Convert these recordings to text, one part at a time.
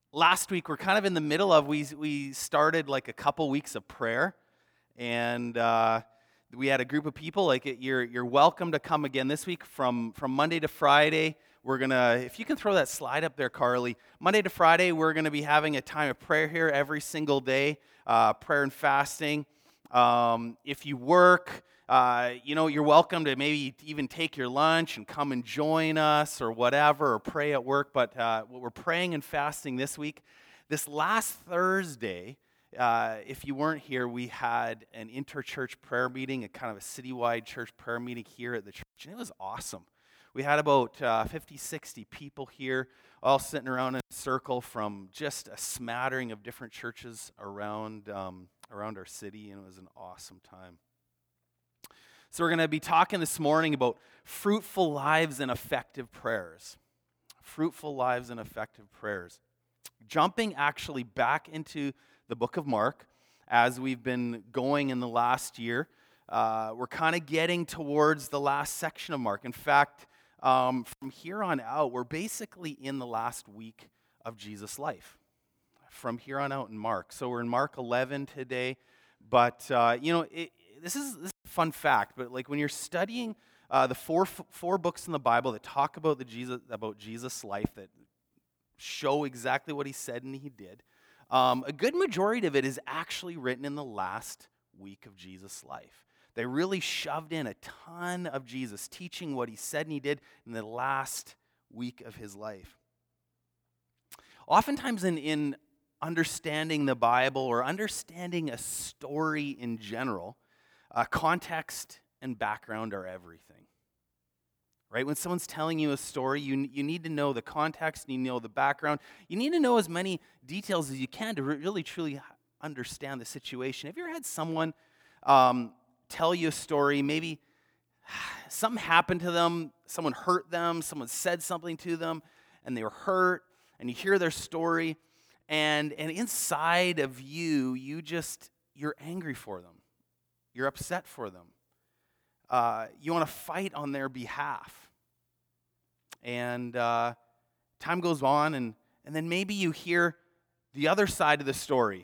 Last week we're kind of in the middle of we started like a couple weeks of prayer, and we had a group of people. You're welcome to come again this week from Monday to Friday. We're gonna, if you can throw that slide up there, Carly. Monday to Friday we're gonna be having a time of prayer here every single day, prayer and fasting. If you work, you're welcome to maybe even take your lunch and come and join us or whatever, or pray at work. But we're praying and fasting this week. This last Thursday, if you weren't here, we had an inter-church prayer meeting, a kind of a citywide church prayer meeting here at the church, and it was awesome. We had about 50, 60 people here, all sitting around in a circle from just a smattering of different churches around our city, and it was an awesome time. So we're going to be talking this morning about fruitful lives and effective prayers. Fruitful lives and effective prayers. Jumping actually back into the book of Mark, as we've been going in the last year, we're kind of getting towards the last section of Mark. In fact, from here on out, we're basically in the last week of Jesus' life. From here on out in Mark. So we're in Mark 11 today, but this is a fun fact, but like when you're studying the four books in the Bible that talk about Jesus' life, that show exactly what he said and he did, a good majority of it is actually written in the last week of Jesus' life. They really shoved in a ton of Jesus teaching what he said and he did in the last week of his life. Oftentimes in understanding the Bible or understanding a story in general, context and background are everything. Right? When someone's telling you a story, you need to know the context, you know the background. You need to know as many details as you can to really, truly understand the situation. Have you ever had someone tell you a story, maybe something happened to them, someone hurt them, someone said something to them, and they were hurt, and you hear their story, and inside of you, you're angry for them. You're upset for them. You want to fight on their behalf. And time goes on, and then maybe you hear the other side of the story.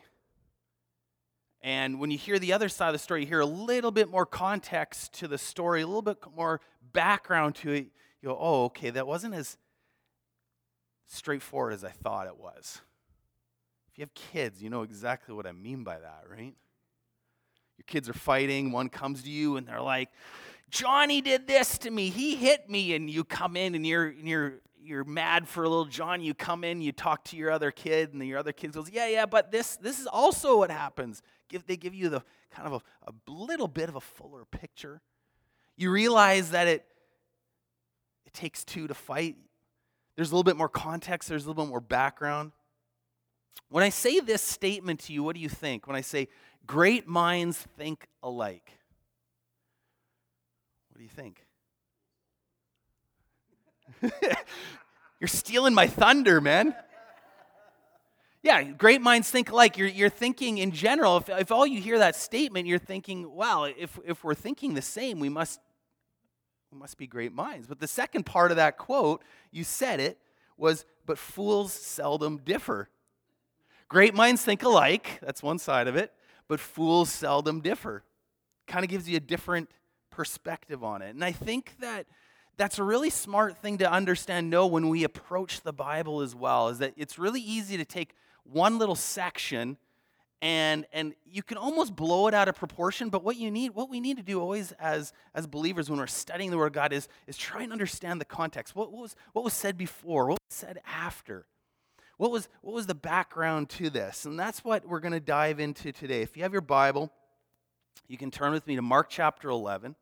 And when you hear the other side of the story, you hear a little bit more context to the story, a little bit more background to it. You go, oh, okay, that wasn't as straightforward as I thought it was. If you have kids, you know exactly what I mean by that, right? Your kids are fighting, one comes to you and they're like, Johnny did this to me, he hit me, and you come in and you're mad for little Johnny. You come in, you talk to your other kid, and your other kid goes, yeah, but this is also what happens. They give you the kind of a little bit of a fuller picture. You realize that it takes two to fight. There's a little bit more context, there's a little bit more background. When I say this statement to you, what do you think? When I say, great minds think alike. What do you think? You're stealing my thunder, man. Yeah, great minds think alike. You're thinking in general, if all you hear that statement, you're thinking, well, if we're thinking the same, we must be great minds. But the second part of that quote, you said it, was, but fools seldom differ. Great minds think alike, that's one side of it, but fools seldom differ. Kind of gives you a different perspective on it. And I think that's a really smart thing to understand, know when we approach the Bible as well, is that it's really easy to take one little section and you can almost blow it out of proportion, but what we need to do always as believers when we're studying the Word of God is try and understand the context. What was said before? What was said after? What was the background to this? And that's what we're going to dive into today. If you have your Bible, you can turn with me to Mark chapter 11.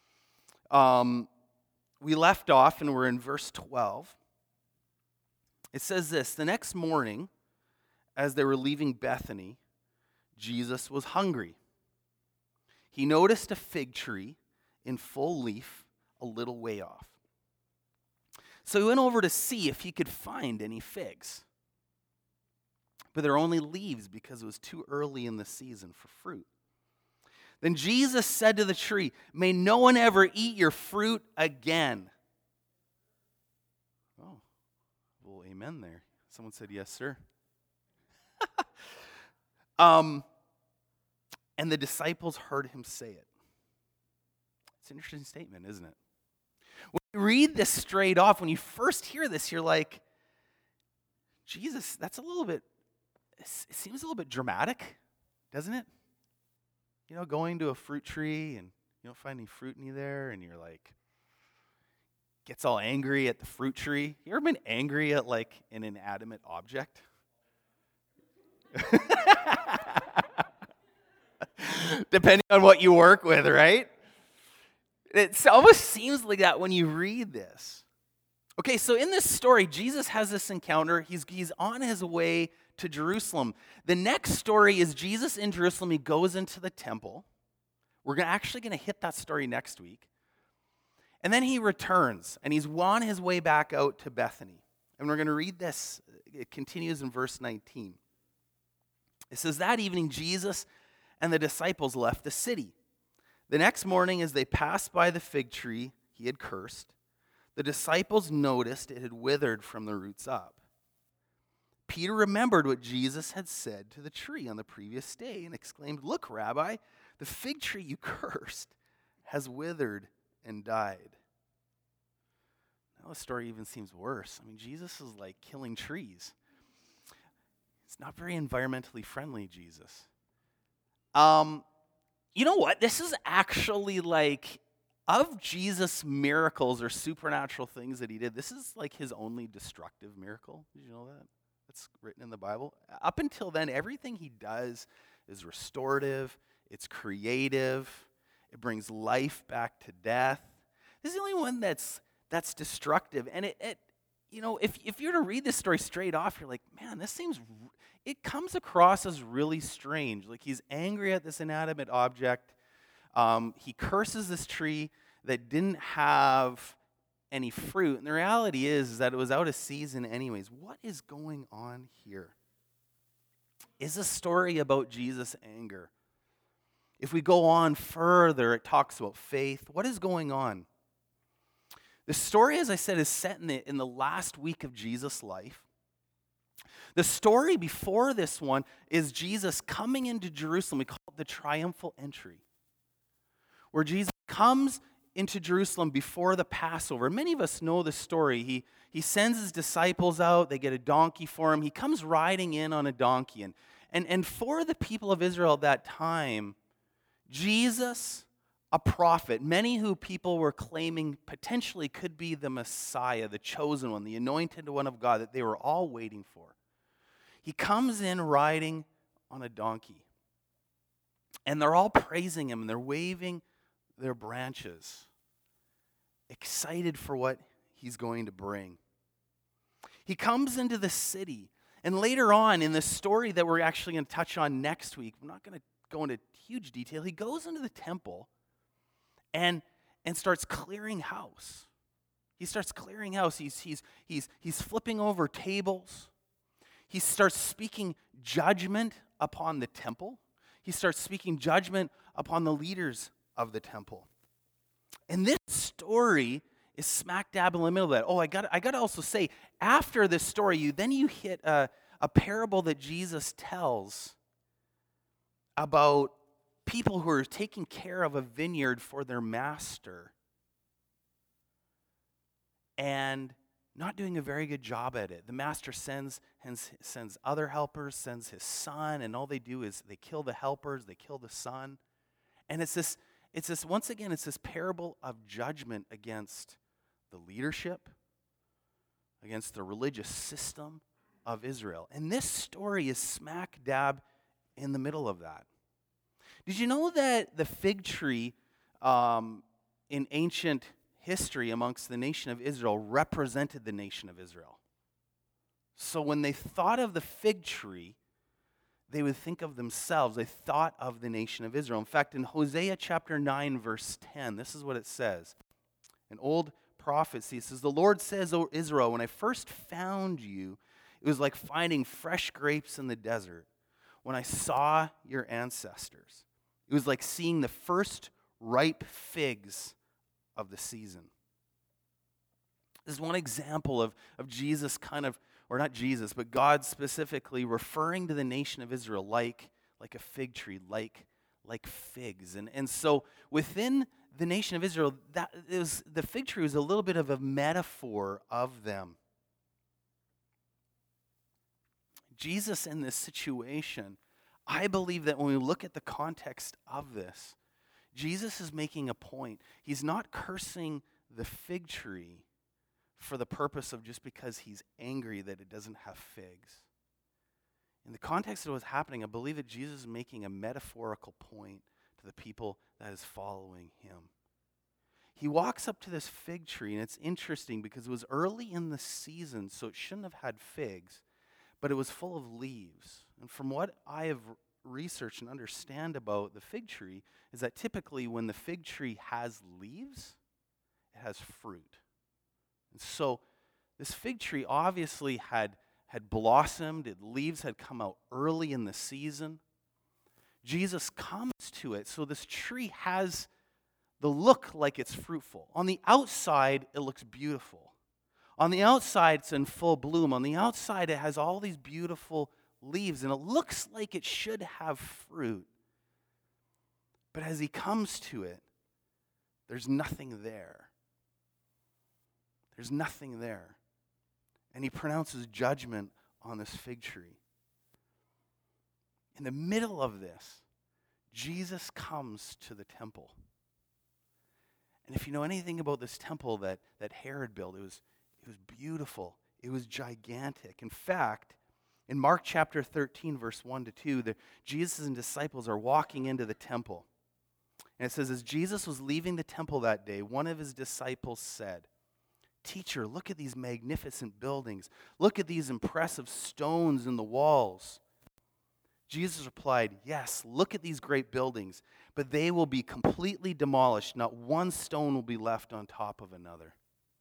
We left off and we're in verse 12. It says this, the next morning, as they were leaving Bethany, Jesus was hungry. He noticed a fig tree in full leaf a little way off. So he went over to see if he could find any figs. But there were only leaves because it was too early in the season for fruit. Then Jesus said to the tree, may no one ever eat your fruit again. Oh, well, amen there. Someone said, yes, sir. And the disciples heard him say it. It's an interesting statement, isn't it? When you read this straight off, when you first hear this, you're like, Jesus, that's a little bit, it seems a little bit dramatic, doesn't it? You know, going to a fruit tree and you don't find any fruit in there, and you're like, gets all angry at the fruit tree. You ever been angry at like an inanimate object? Depending on what you work with, right? It almost seems like that when you read this. Okay, so in this story, Jesus has this encounter. He's on his way to Jerusalem. The next story is Jesus in Jerusalem. He goes into the temple. We're actually going to hit that story next week. And then he returns, and he's on his way back out to Bethany. And we're going to read this. It continues in verse 19. It says, that evening, Jesus and the disciples left the city. The next morning, as they passed by the fig tree he had cursed, the disciples noticed it had withered from the roots up. Peter remembered what Jesus had said to the tree on the previous day and exclaimed, "Look, Rabbi, the fig tree you cursed has withered and died." Now the story even seems worse. I mean, Jesus is like killing trees. It's not very environmentally friendly, Jesus. You know what? This is actually like, of Jesus' miracles or supernatural things that he did, this is like his only destructive miracle. Did you know that? That's written in the Bible. Up until then, everything he does is restorative, it's creative, it brings life back to death. This is the only one that's destructive. And it you know, if you were to read this story straight off, you're like, man, it comes across as really strange. Like he's angry at this inanimate object. He curses this tree that didn't have any fruit. And the reality is that it was out of season anyways. What is going on here? Is a story about Jesus' anger. If we go on further, it talks about faith. What is going on? The story, as I said, is set in the last week of Jesus' life. The story before this one is Jesus coming into Jerusalem. We call it the triumphal entry, where Jesus comes into Jerusalem before the Passover. Many of us know the story. He sends his disciples out. They get a donkey for him. He comes riding in on a donkey. And for the people of Israel at that time, Jesus, a prophet, many who people were claiming potentially could be the Messiah, the chosen one, the anointed one of God that they were all waiting for. He comes in riding on a donkey. And they're all praising him, and they're waving their branches, excited for what he's going to bring. He comes into the city, and later on in the story that we're actually going to touch on next week, I'm not going to go into huge detail, he goes into the temple and starts clearing house. He starts clearing house. He's flipping over tables. He starts speaking judgment upon the temple. He starts speaking judgment upon the leaders of the temple. And this story is smack dab in the middle of that. Oh, I got to also say, after this story, you hit a parable that Jesus tells about people who are taking care of a vineyard for their master and not doing a very good job at it. The master sends other helpers, sends his son, and all they do is they kill the helpers, they kill the son. And it's this once again, it's this parable of judgment against the leadership, against the religious system of Israel. And this story is smack dab in the middle of that. Did you know that the fig tree in ancient history amongst the nation of Israel represented the nation of Israel? So when they thought of the fig tree, they would think of themselves. They thought of the nation of Israel. In fact, in Hosea chapter 9, verse 10, this is what it says. An old prophecy. It says, "The Lord says, O Israel, when I first found you, it was like finding fresh grapes in the desert. When I saw your ancestors, it was like seeing the first ripe figs of the season." This is one example of Jesus kind of, or not Jesus, but God specifically referring to the nation of Israel like like a fig tree, like figs. And so within the nation of Israel, the fig tree was a little bit of a metaphor of them. Jesus in this situation, I believe that when we look at the context of this, Jesus is making a point. He's not cursing the fig tree for the purpose of just because he's angry that it doesn't have figs. In the context of what's happening, I believe that Jesus is making a metaphorical point to the people that is following him. He walks up to this fig tree, and it's interesting because it was early in the season, so it shouldn't have had figs, but it was full of leaves. And from what I have researched and understand about the fig tree is that typically when the fig tree has leaves, it has fruit. And so this fig tree obviously had blossomed, leaves had come out early in the season. Jesus comes to it, so this tree has the look like it's fruitful. On the outside, it looks beautiful. On the outside, it's in full bloom. On the outside, it has all these beautiful leaves, and it looks like it should have fruit. But as he comes to it, there's nothing there. There's nothing there. And he pronounces judgment on this fig tree. In the middle of this, Jesus comes to the temple. And if you know anything about this temple that Herod built, it was beautiful. It was gigantic. In fact, in Mark chapter 13, verse 1 to 2, Jesus and disciples are walking into the temple. And it says, as Jesus was leaving the temple that day, one of his disciples said, "Teacher, look at these magnificent buildings. Look at these impressive stones in the walls." Jesus replied, "Yes, look at these great buildings, but they will be completely demolished. Not one stone will be left on top of another."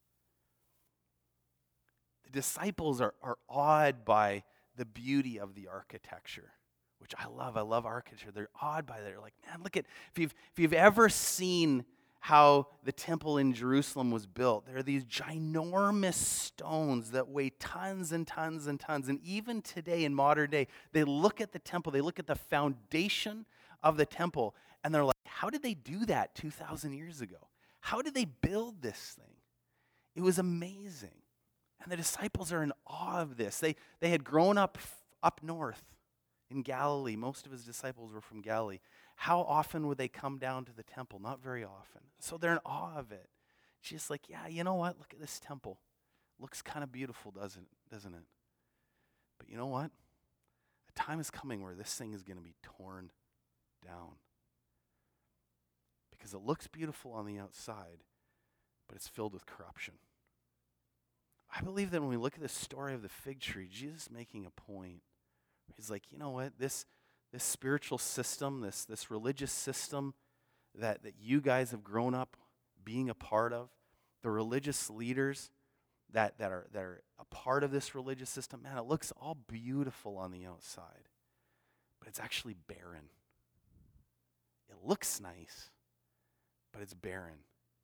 The disciples are awed by the beauty of the architecture, which I love. I love architecture. They're awed by that. They're like, man, look at, if you've ever seen how the temple in Jerusalem was built, there are these ginormous stones that weigh tons and tons and tons. And even today in modern day, they look at the temple, they look at the foundation of the temple, and they're like, how did they do that 2,000 years ago? How did they build this thing? It was amazing. And the disciples are in awe of this. They had grown up north in Galilee. Most of his disciples were from Galilee. How often would they come down to the temple? Not very often. So they're in awe of it. She's like, yeah, you know what? Look at this temple. Looks kind of beautiful, doesn't it? But you know what? A time is coming where this thing is going to be torn down. Because it looks beautiful on the outside, but it's filled with corruption. I believe that when we look at the story of the fig tree, Jesus is making a point. He's like, you know what? This spiritual system, this religious system that you guys have grown up being a part of, the religious leaders that are a part of this religious system, man, it looks all beautiful on the outside, but it's actually barren. It looks nice, but it's barren.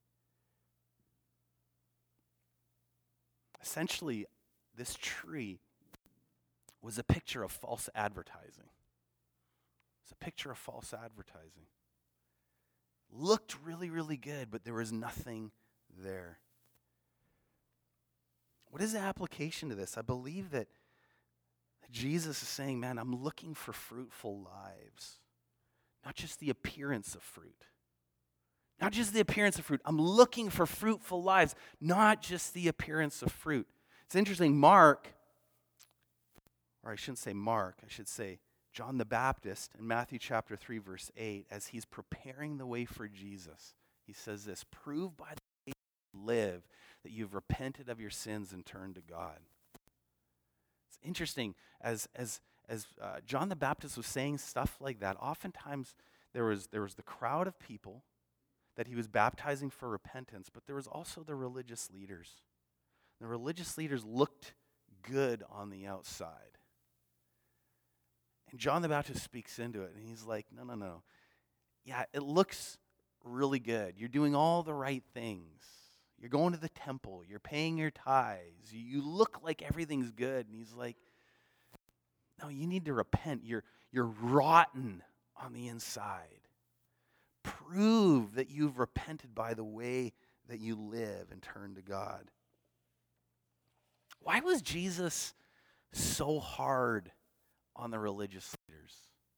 Essentially, this tree was a picture of false advertising. It's a picture of false advertising. Looked really, really good, but there was nothing there. What is the application to this? I believe that Jesus is saying, man, I'm looking for fruitful lives, not just the appearance of fruit. Not just the appearance of fruit. I'm looking for fruitful lives, not just the appearance of fruit. It's interesting, Mark, or I shouldn't say Mark, I should say John the Baptist in Matthew chapter 3, verse 8, as he's preparing the way for Jesus, he says this, "Prove by the way you live that you've repented of your sins and turned to God." It's interesting, as John the Baptist was saying stuff like that, oftentimes there was the crowd of people that he was baptizing for repentance, but there was also the religious leaders. The religious leaders looked good on the outside. And John the Baptist speaks into it, and he's like, no. Yeah, it looks really good. You're doing all the right things. You're going to the temple. You're paying your tithes. You look like everything's good. And he's like, no, you need to repent. You're rotten on the inside. Prove that you've repented by the way that you live and turn to God. Why was Jesus so hard on the religious leaders?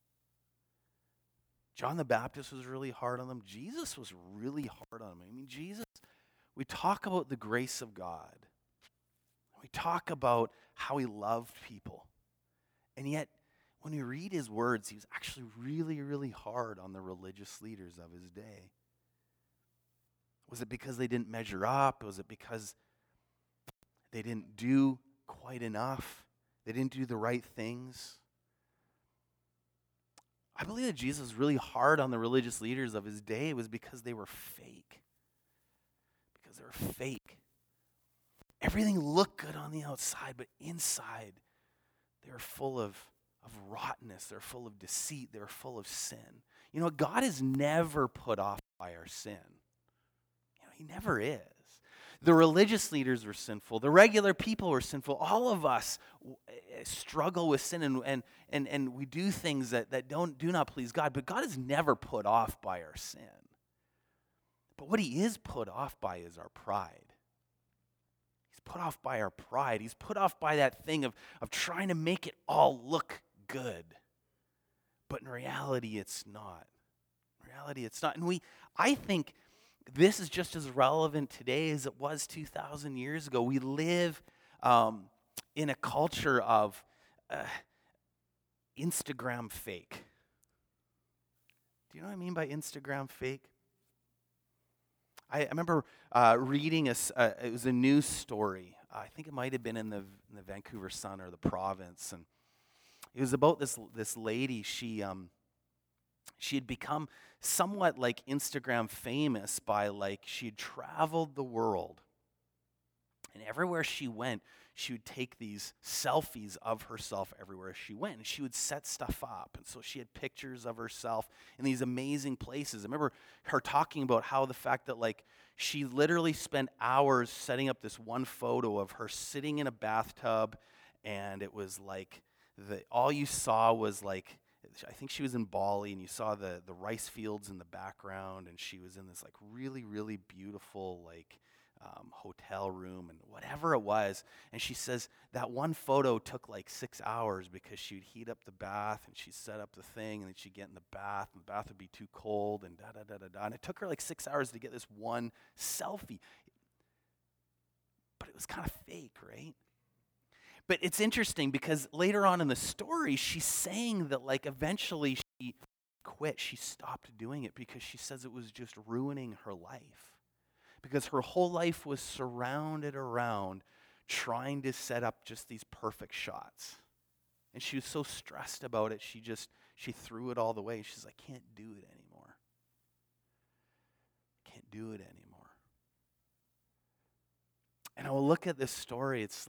John the Baptist was really hard on them. Jesus was really hard on them. I mean, Jesus, we talk about the grace of God. We talk about how he loved people. And yet, when we read his words, he was actually really, really hard on the religious leaders of his day. Was it because they didn't measure up? Was it because they didn't do quite enough? They didn't do the right things? I believe that Jesus was really hard on the religious leaders of his day was because they were fake. Because they were fake. Everything looked good on the outside, but inside they were full of rottenness. They're full of deceit. They're full of sin. You know, God is never put off by our sin. You know, he never is. The religious leaders were sinful. The regular people were sinful. All of us struggle with sin, and we do things that do not please God. But God is never put off by our sin. But what he is put off by is our pride. He's put off by our pride. He's put off by that thing of trying to make it all look good. But in reality, it's not. In reality, it's not. And I think this is just as relevant today as it was 2,000 years ago. We live in a culture of Instagram fake. Do you know what I mean by Instagram fake? I remember reading it was a news story. I think it might have been in the Vancouver Sun or the Province, and it was about this lady. She had become somewhat like Instagram famous by she had traveled the world, and everywhere she went, she would take these selfies of herself everywhere she went, and she would set stuff up. And so she had pictures of herself in these amazing places. I remember her talking about how the fact that she literally spent hours setting up this one photo of her sitting in a bathtub, and it was all you saw was I think she was in Bali, and you saw the rice fields in the background, and she was in this really, really beautiful hotel room and whatever it was. And she says that one photo took 6 hours because she would heat up the bath and she'd set up the thing, and then she'd get in the bath, and the bath would be too cold, and da-da-da-da-da. And it took her 6 hours to get this one selfie. But it was kind of fake, right? But it's interesting because later on in the story, she's saying that eventually she quit. She stopped doing it because she says it was just ruining her life. Because her whole life was surrounded around trying to set up just these perfect shots. And she was so stressed about it, she threw it all the way. She's like, I can't do it anymore. I can't do it anymore. And I will look at this story, it's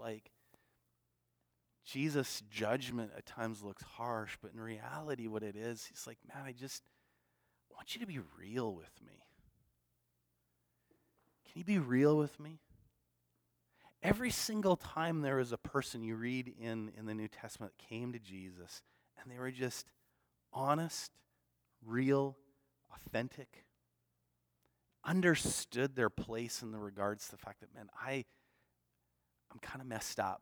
Jesus' judgment at times looks harsh, but in reality what it is, he's like, man, I want you to be real with me. Can you be real with me? Every single time there was a person you read in the New Testament that came to Jesus, and they were just honest, real, authentic, understood their place in the regards to the fact that, man, I'm kind of messed up.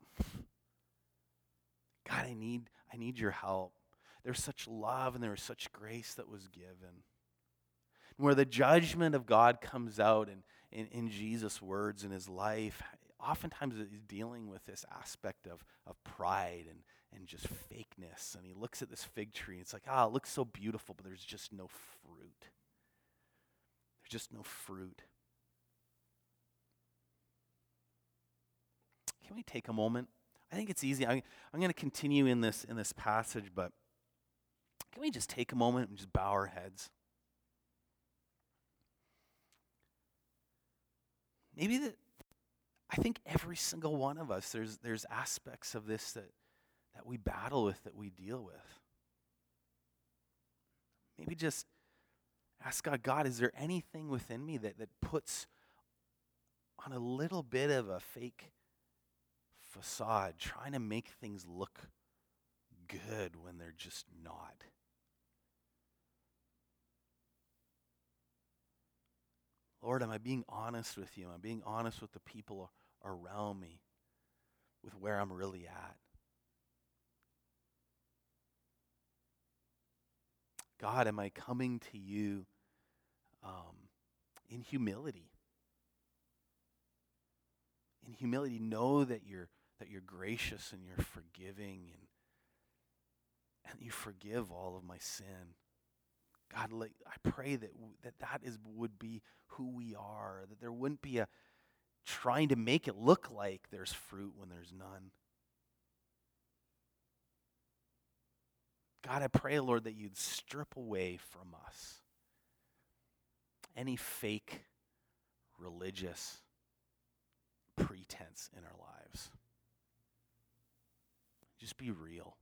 God, I need your help. There's such love and there was such grace that was given. Where the judgment of God comes out in Jesus' words in his life, oftentimes he's dealing with this aspect of pride and just fakeness. And he looks at this fig tree and it's like, it looks so beautiful, but there's just no fruit. There's just no fruit. Can we take a moment? I think it's easy. I'm going to continue in this passage, but can we just take a moment and just bow our heads? I think every single one of us, there's aspects of this that we battle with, that we deal with. Maybe just ask God, is there anything within me that puts on a little bit of a fake facade, trying to make things look good good when they're just not. Lord, am I being honest with you? Am I being honest with the people around me, with where I'm really at? God, am I coming to you in humility? In humility, know that you're gracious and you're forgiving and you forgive all of my sin. God, I pray that would be who we are, that there wouldn't be a trying to make it look like there's fruit when there's none. God, I pray, Lord, that you'd strip away from us any fake religious pretense in our lives. Just be real.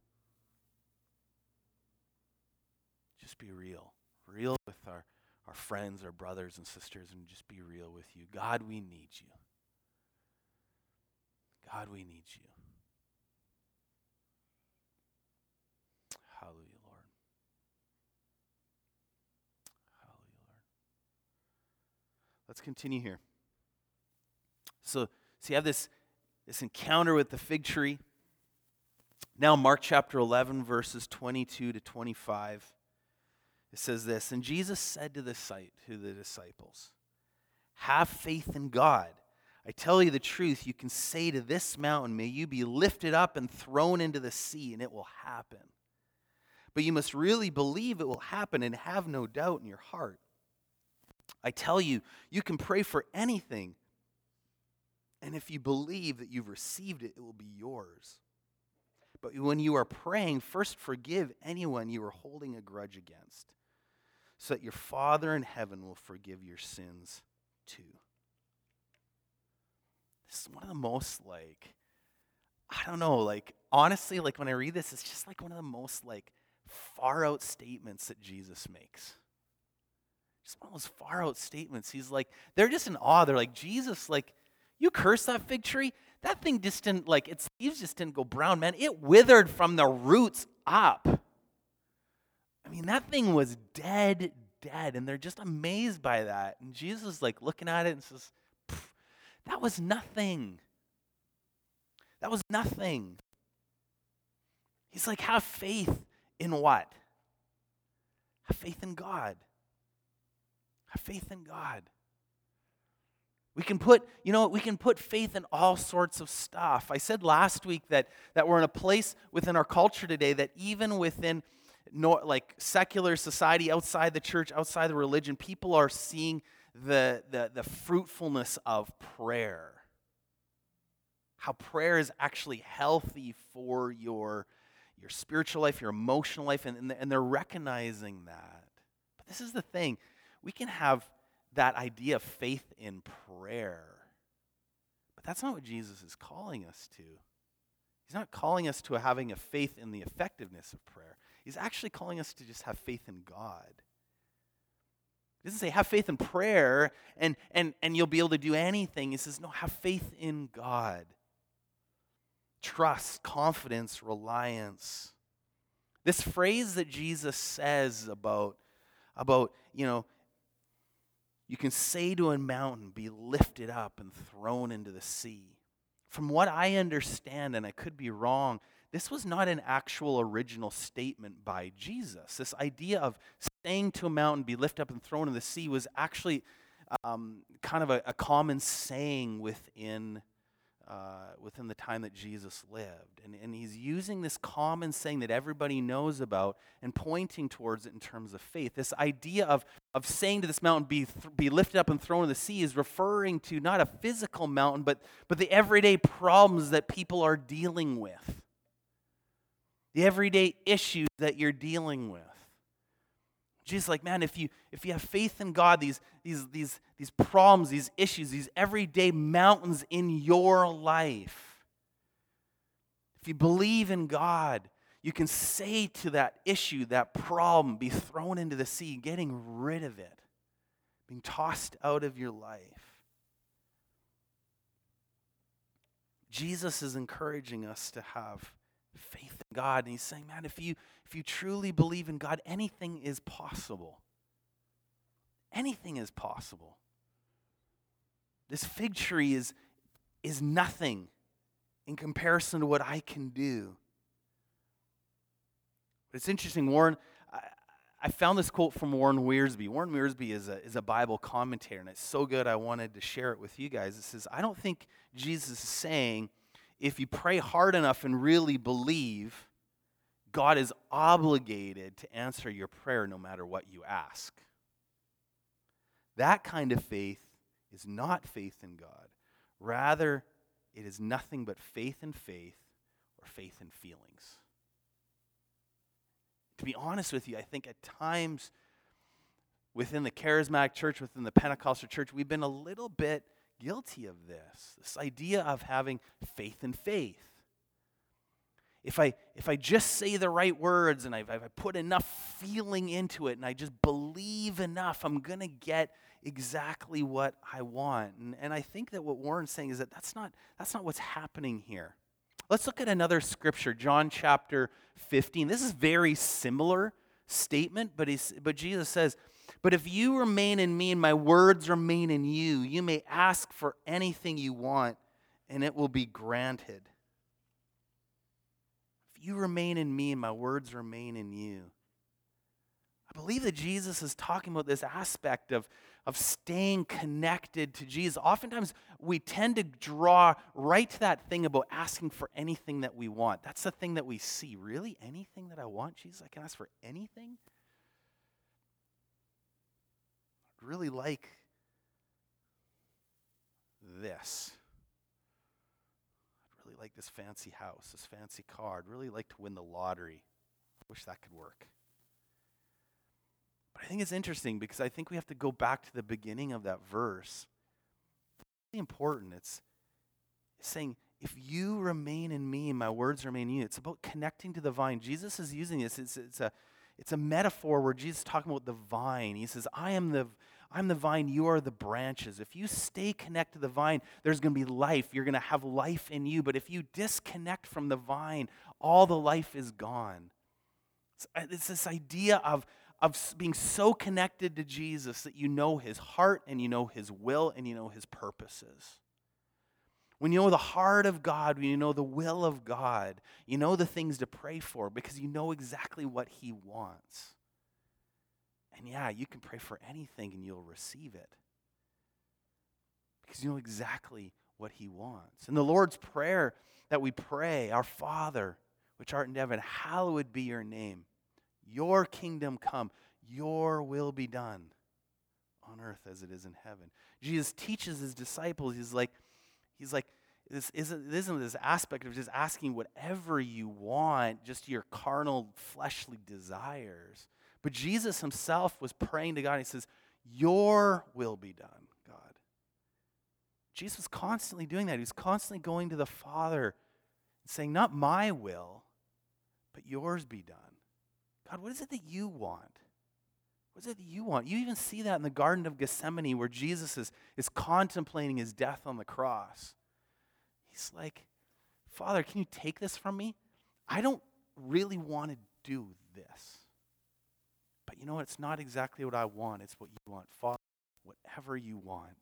Just be real. Real with our friends, our brothers and sisters, and just be real with you. God, we need you. God, we need you. Hallelujah, Lord. Hallelujah, Lord. Let's continue here. So you have this encounter with the fig tree. Now Mark chapter 11, verses 22 to 25. It says this, and Jesus said to the disciples, have faith in God. I tell you the truth, you can say to this mountain, may you be lifted up and thrown into the sea, and it will happen. But you must really believe it will happen and have no doubt in your heart. I tell you, you can pray for anything, and if you believe that you've received it, it will be yours. But when you are praying, first forgive anyone you are holding a grudge against, so that your Father in heaven will forgive your sins too. This is one of the most, honestly, when I read this, it's just one of the most, far out statements that Jesus makes. Just one of those far out statements. He's they're just in awe. They're like, Jesus, you cursed that fig tree? That thing just didn't, its leaves just didn't go brown, man. It withered from the roots up. I mean, that thing was dead, and they're just amazed by that. And Jesus is looking at it and says, that was nothing. That was nothing. He's like, have faith in what? Have faith in God. Have faith in God. We can put faith in all sorts of stuff. I said last week that we're in a place within our culture today that even within secular society, outside the church, outside the religion, people are seeing the fruitfulness of prayer. How prayer is actually healthy for your spiritual life, your emotional life, and they're recognizing that. But this is the thing. We can have that idea of faith in prayer. But that's not what Jesus is calling us to. He's not calling us to having a faith in the effectiveness of prayer. He's actually calling us to just have faith in God. He doesn't say have faith in prayer and you'll be able to do anything. He says, no, have faith in God. Trust, confidence, reliance. This phrase that Jesus says about you can say to a mountain, be lifted up and thrown into the sea. From what I understand, and I could be wrong, this was not an actual original statement by Jesus. This idea of saying to a mountain, be lifted up and thrown in the sea, was actually kind of a common saying within the time that Jesus lived. And he's using this common saying that everybody knows about and pointing towards it in terms of faith. This idea of saying to this mountain, be lifted up and thrown in the sea, is referring to not a physical mountain, but the everyday problems that people are dealing with. The everyday issues that you're dealing with. Jesus is like, man, if you have faith in God, these problems, these issues, these everyday mountains in your life, if you believe in God, you can say to that issue, that problem, be thrown into the sea, getting rid of it, being tossed out of your life. Jesus is encouraging us to have faith God, and he's saying, man, if you truly believe in God, anything is possible. Anything is possible. This fig tree is nothing in comparison to what I can do. But it's interesting, Warren, I found this quote from Warren Wiersbe. Warren Wiersbe is a Bible commentator, and it's so good I wanted to share it with you guys. It says, I don't think Jesus is saying, if you pray hard enough and really believe, God is obligated to answer your prayer no matter what you ask. That kind of faith is not faith in God. Rather, it is nothing but faith in faith or faith in feelings. To be honest with you, I think at times within the charismatic church, within the Pentecostal church, we've been a little bit guilty of this idea of having faith in faith. If I just say the right words and if I put enough feeling into it and I just believe enough, I'm going to get exactly what I want. And I think that what Warren's saying is that that's not what's happening here. Let's look at another scripture, John chapter 15. This is a very similar statement, but Jesus says, but if you remain in me and my words remain in you, you may ask for anything you want and it will be granted. If you remain in me and my words remain in you. I believe that Jesus is talking about this aspect of staying connected to Jesus. Oftentimes, we tend to draw right to that thing about asking for anything that we want. That's the thing that we see. Really? Anything that I want, Jesus? I can ask for anything? I'd really like this. I'd really like this fancy house, this fancy car. I'd really like to win the lottery. I wish that could work. But I think it's interesting because I think we have to go back to the beginning of that verse. It's really important. It's saying, if you remain in me and my words remain in you, it's about connecting to the vine. Jesus is using this. It's a metaphor where Jesus is talking about the vine. He says, I'm the vine, you are the branches. If you stay connected to the vine, there's going to be life. You're going to have life in you. But if you disconnect from the vine, all the life is gone. It's this idea of being so connected to Jesus that you know his heart and you know his will and you know his purposes. When you know the heart of God, when you know the will of God, you know the things to pray for because you know exactly what he wants. And yeah, you can pray for anything and you'll receive it because you know exactly what he wants. In the Lord's Prayer that we pray, our Father, which art in heaven, hallowed be your name. Your kingdom come, your will be done on earth as it is in heaven. Jesus teaches his disciples, he's like, this isn't this aspect of just asking whatever you want, just your carnal, fleshly desires. But Jesus himself was praying to God, and he says, your will be done, God. Jesus was constantly doing that. He was constantly going to the Father and saying, not my will, but yours be done. God, what is it that you want? What is it that you want? You even see that in the Garden of Gethsemane where Jesus is contemplating his death on the cross. He's like, Father, can you take this from me? I don't really want to do this. But you know what? It's not exactly what I want. It's what you want. Father, whatever you want,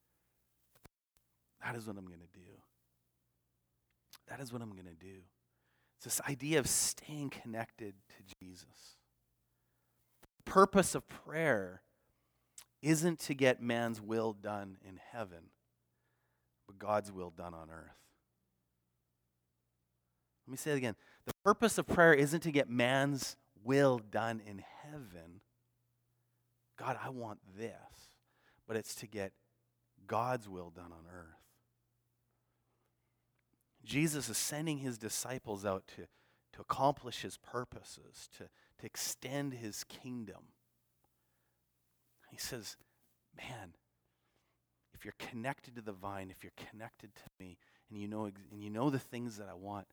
that is what I'm going to do. That is what I'm going to do. It's this idea of staying connected to Jesus. The purpose of prayer isn't to get man's will done in heaven, but God's will done on earth. Let me say it again. The purpose of prayer isn't to get man's will done in heaven. God, I want this. But it's to get God's will done on earth. Jesus is sending his disciples out to accomplish his purposes, to extend his kingdom. He says, man, if you're connected to the vine, if you're connected to me, and you know the things that I want,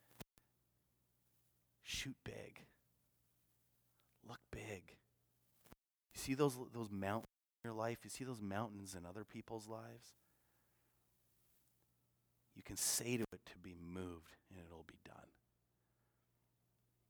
shoot big. Look big. You see those mountains in your life? You see those mountains in other people's lives? You can say to it to be moved, and it'll be done.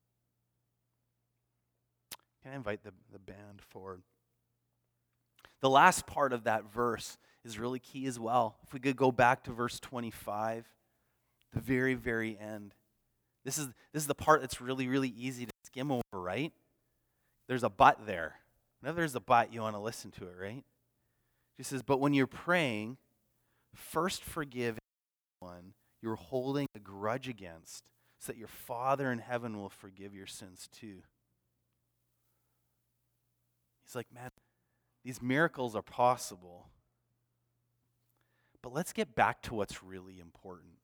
Can I invite the band forward? The last part of that verse is really key as well. If we could go back to verse 25, the very, very end. This is the part that's really, really easy to skim over, right? There's a but there. Whenever there's a but, you want to listen to it, right? It says, but when you're praying, first forgive anyone you're holding a grudge against, so that your Father in heaven will forgive your sins too. He's like, man, these miracles are possible. But let's get back to what's really important.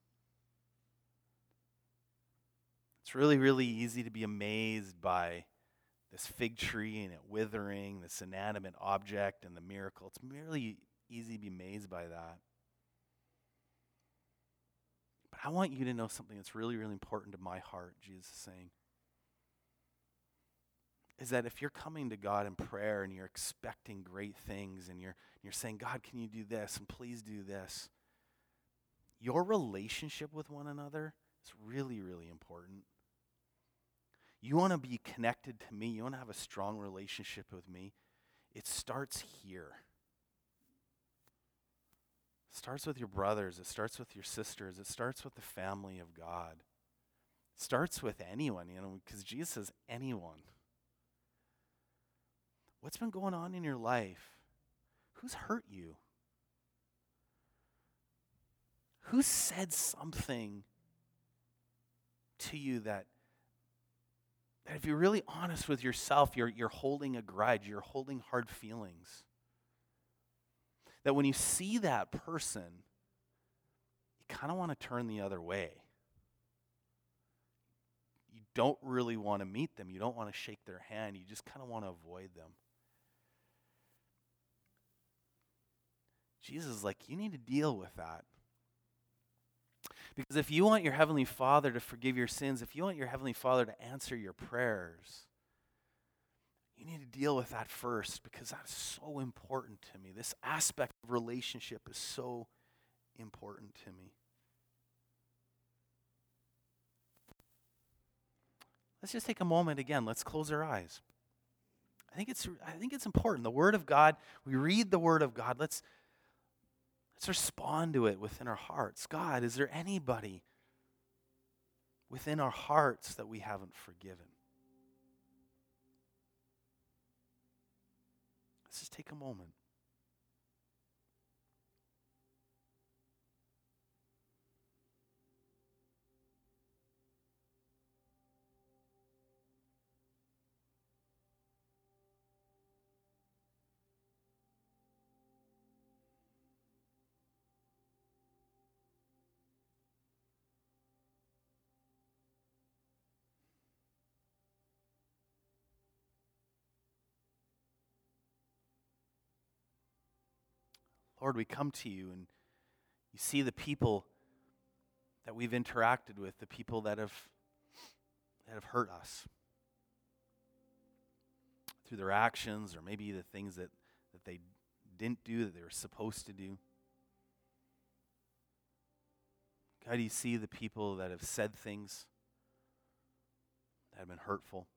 It's really, really easy to be amazed by this fig tree and it withering, this inanimate object and the miracle. It's really easy to be amazed by that. But I want you to know something that's really, really important to my heart, Jesus is saying. Is that if you're coming to God in prayer and you're expecting great things and you're saying, God, can you do this and please do this? Your relationship with one another is really, really important. You want to be connected to me. You want to have a strong relationship with me. It starts here. It starts with your brothers. It starts with your sisters. It starts with the family of God. It starts with anyone, because Jesus says anyone. What's been going on in your life? Who's hurt you? Who said something to you that if you're really honest with yourself, you're holding a grudge, you're holding hard feelings? That when you see that person, you kind of want to turn the other way. You don't really want to meet them. You don't want to shake their hand. You just kind of want to avoid them. Jesus is like, you need to deal with that. Because if you want your Heavenly Father to forgive your sins, if you want your Heavenly Father to answer your prayers, you need to deal with that first, because that's so important to me. This aspect of relationship is so important to me. Let's just take a moment again. Let's close our eyes. I think it's important. The Word of God, we read the Word of God. Let's respond to it within our hearts. God, is there anybody within our hearts that we haven't forgiven? Let's just take a moment. Lord, we come to you and you see the people that we've interacted with, the people that have hurt us through their actions, or maybe the things that they didn't do that they were supposed to do. God, you see the people that have said things that have been hurtful.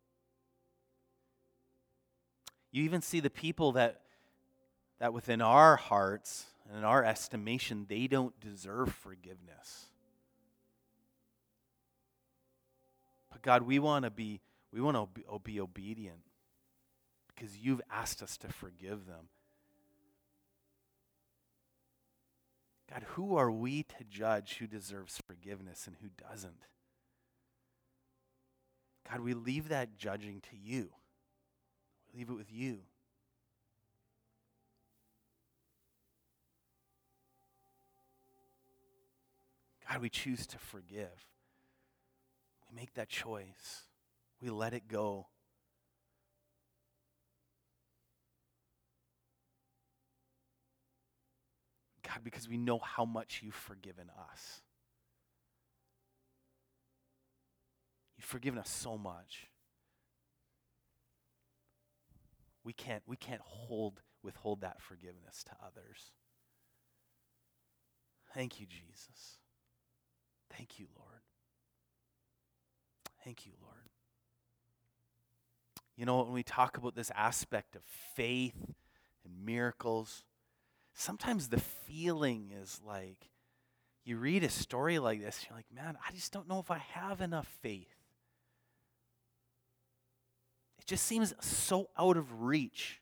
You even see the people that within our hearts and in our estimation, they don't deserve forgiveness. But God, we want to be obedient because you've asked us to forgive them. God, who are we to judge who deserves forgiveness and who doesn't? God, we leave that judging to you. We leave it with you. God, we choose to forgive. We make that choice. We let it go. God, because we know how much you've forgiven us. You've forgiven us so much. We can't withhold that forgiveness to others. Thank you, Jesus. Thank you, Lord. Thank you, Lord. You know, when we talk about this aspect of faith and miracles, sometimes the feeling is like, you read a story like this, you're like, man, I just don't know if I have enough faith. It just seems so out of reach.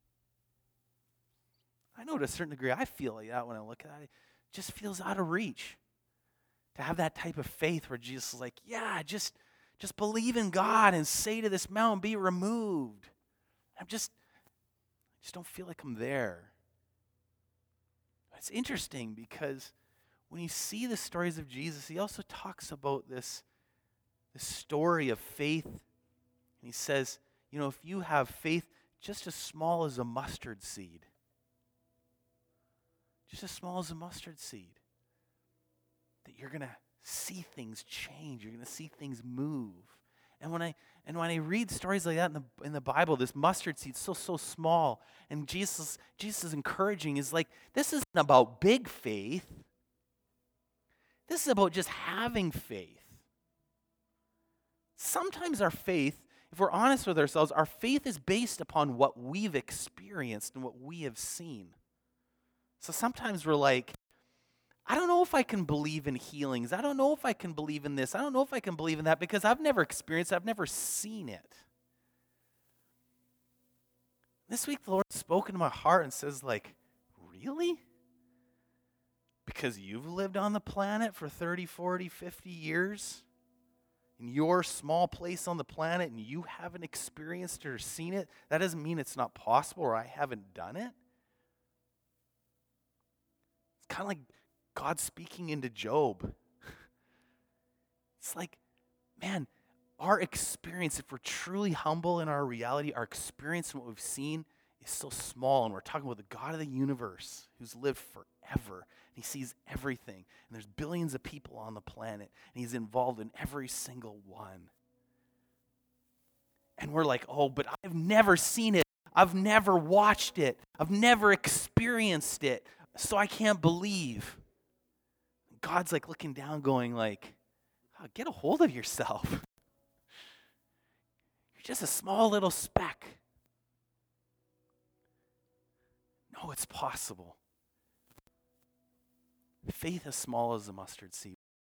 I know to a certain degree I feel like that when I look at it. It just feels out of reach. To have that type of faith where Jesus is like, yeah, just believe in God and say to this mountain, be removed. I just don't feel like I'm there. It's interesting because when you see the stories of Jesus, he also talks about this story of faith. And he says, you know, if you have faith just as small as a mustard seed, just as small as a mustard seed, that you're going to see things change. You're going to see things move. And when I read stories like that in the Bible, this mustard seed so small, and Jesus is encouraging, is like, this isn't about big faith. This is about just having faith. Sometimes our faith, if we're honest with ourselves, our faith is based upon what we've experienced and what we have seen. So sometimes we're like, I don't know if I can believe in healings. I don't know if I can believe in this. I don't know if I can believe in that because I've never experienced it. I've never seen it. This week the Lord spoke into my heart and says, like, really? Because you've lived on the planet for 30, 40, 50 years in your small place on the planet and you haven't experienced or seen it, that doesn't mean it's not possible or I haven't done it. It's kind of like God speaking into Job. It's like, man, our experience, if we're truly humble in our reality, our experience and what we've seen is so small. And we're talking about the God of the universe who's lived forever. And he sees everything. And there's billions of people on the planet. And he's involved in every single one. And we're like, oh, but I've never seen it. I've never watched it. I've never experienced it. So I can't believe. God's like looking down going like, oh, get a hold of yourself. You're just a small little speck. No, it's possible. Faith as small as a mustard seed.